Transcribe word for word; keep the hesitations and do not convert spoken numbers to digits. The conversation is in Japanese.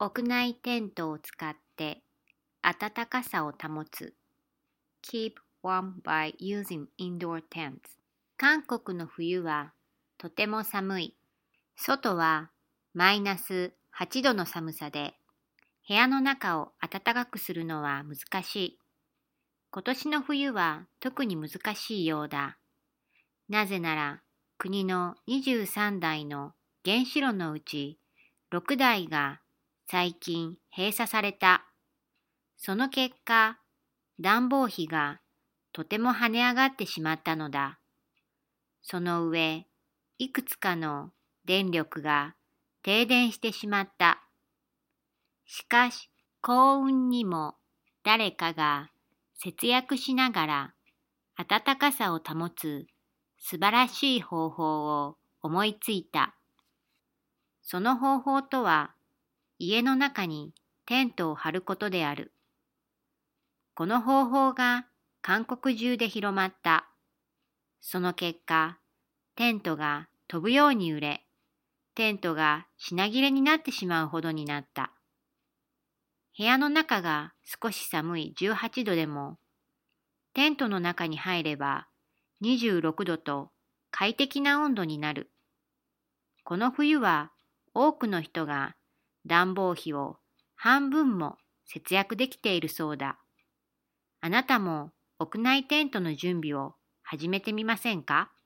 屋内テントを使って暖かさを保つ。Keep warm by using indoor tents。韓国の冬はとても寒い。外はマイナスはちどの寒さで、部屋の中を暖かくするのは難しい。今年の冬は特に難しいようだ。なぜなら国のにじゅうさんだいの原子炉のうちろくだいが最近閉鎖された。その結果、暖房費がとても跳ね上がってしまったのだ。その上、いくつかの電力が停電してしまった。しかし、幸運にも誰かが節約しながら暖かさを保つ素晴らしい方法を思いついた。その方法とは、家の中にテントを張ることである。この方法が韓国中で広まった。その結果、テントが飛ぶように売れ、テントが品切れになってしまうほどになった。部屋の中が少し寒いじゅうはちどでも、テントの中に入ればにじゅうろくどと快適な温度になる。この冬は多くの人が暖房費を半分も節約できているそうだ。あなたも屋内テントの準備を始めてみませんか？